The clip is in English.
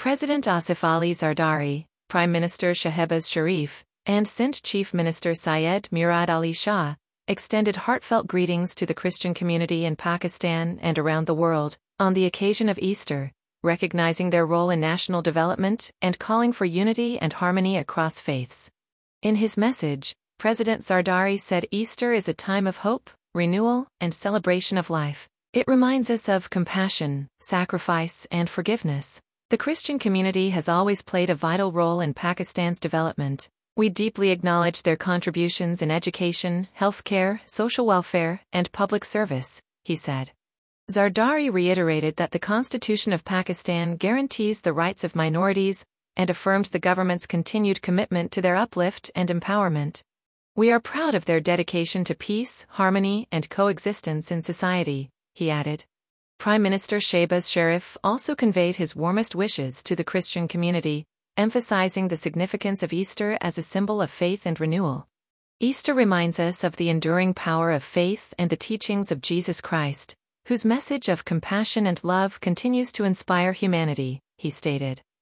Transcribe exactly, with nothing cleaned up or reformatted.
President Asif Ali Zardari, Prime Minister Shehbaz Sharif, and Sindh Chief Minister Syed Murad Ali Shah extended heartfelt greetings to the Christian community in Pakistan and around the world on the occasion of Easter, recognizing their role in national development and calling for unity and harmony across faiths. In his message, President Zardari said Easter is a time of hope, renewal, and celebration of life. It reminds us of compassion, sacrifice, and forgiveness. The Christian community has always played a vital role in Pakistan's development. We deeply acknowledge their contributions in education, healthcare, social welfare, and public service, he said. Zardari reiterated that the Constitution of Pakistan guarantees the rights of minorities and affirmed the government's continued commitment to their uplift and empowerment. We are proud of their dedication to peace, harmony, and coexistence in society, he added. Prime Minister Shehbaz Sharif also conveyed his warmest wishes to the Christian community, emphasizing the significance of Easter as a symbol of faith and renewal. Easter reminds us of the enduring power of faith and the teachings of Jesus Christ, whose message of compassion and love continues to inspire humanity, he stated.